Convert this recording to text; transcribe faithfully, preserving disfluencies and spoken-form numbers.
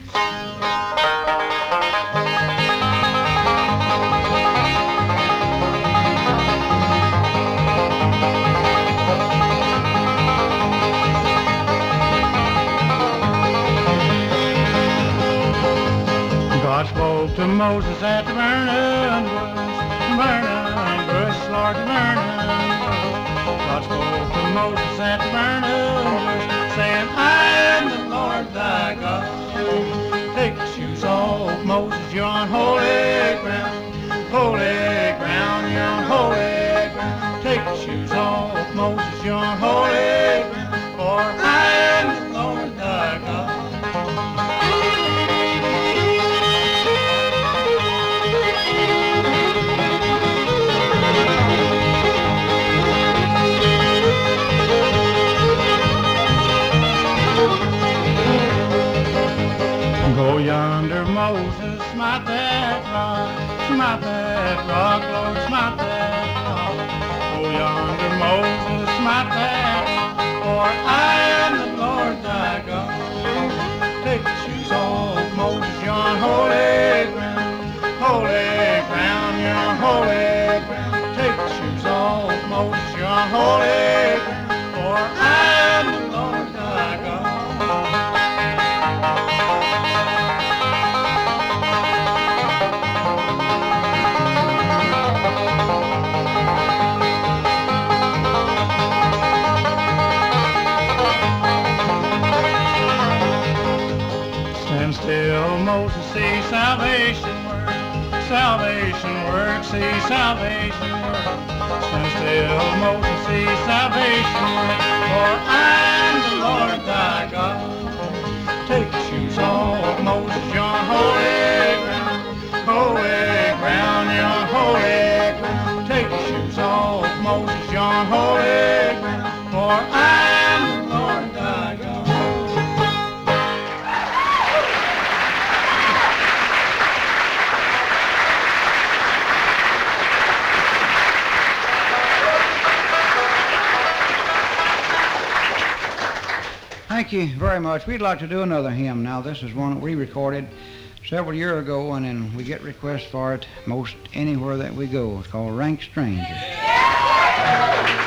God spoke to Moses at the burning bush, burning bush, Lord, the burning bush. God spoke to Moses at the burning bush, saying, I am the Lord thy God. Take your shoes off, Moses, you're on holy ground, holy ground, you're on holy ground. Take your shoes off, Moses, you're on holy ground, for I am the Lord thy God. Go yonder, Moses, smite that rock, smite that rock, Lord, smite that rock. Go yonder, Moses, smite that rock, for I am the Lord thy God. Take your shoes off, Moses, you're on holy ground, holy ground, you're on holy ground. Take your shoes off, Moses, you're on holy ground, for I am the Lord thy God. Stand still, Moses, see salvation work, salvation work, see salvation work. Stand still, Moses, see salvation work, for I am the Lord thy God. Take your shoes off, Moses, you're on holy ground, holy ground, you're on holy ground. Take your shoes off, Moses, you're on holy ground, for I am the Lord thy God. Thank you very much. We'd like to do another hymn now. This is one that we recorded several years ago, and then we get requests for it most anywhere that we go. It's called Rank Stranger.